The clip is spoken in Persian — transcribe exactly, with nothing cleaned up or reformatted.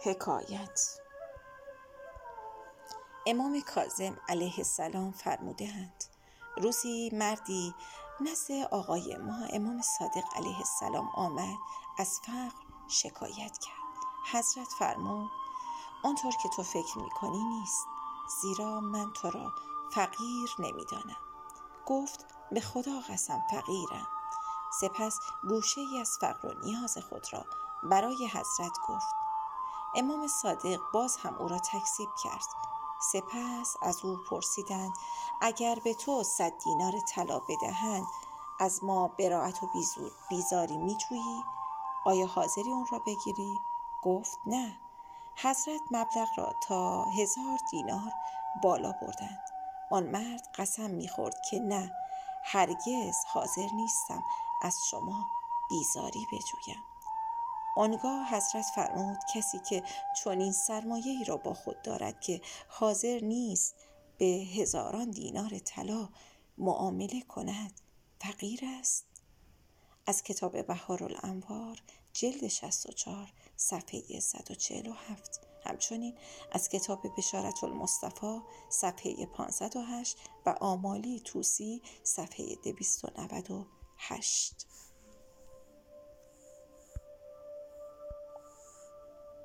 حکایت. امام کاظم علیه السلام فرمودند روزی مردی نزد آقای ما امام صادق علیه السلام آمد، از فقر شکایت کرد. حضرت فرمود آنطور که تو فکر میکنی نیست، زیرا من تو را فقیر نمیدانم. گفت به خدا قسم فقیرم. سپس گوشه ای از فقر و نیاز خود را برای حضرت گفت. امام صادق باز هم او را تکذیب کرد. سپس از او پرسیدند اگر به تو صد دینار طلا بدهند از ما براءت و بیزاری می جویی؟ آیا حاضری اون را بگیری؟ گفت نه. حضرت مبلغ را تا هزار دینار بالا بردند. آن مرد قسم می خورد که نه، هرگز حاضر نیستم از شما بیزاری بجویم. آنگاه حضرت فرمود کسی که چنین سرمایه‌ای را با خود دارد که حاضر نیست به هزاران دینار طلا معامله کند، فقیر است. از کتاب بهارالانوار جلد شصت و چهار صفحه صد و چهل و هفت، همچنین از کتاب بشارة المصطفی صفحه پانصد و هشت و آمالی طوسی صفحه دویست و نود و هشت.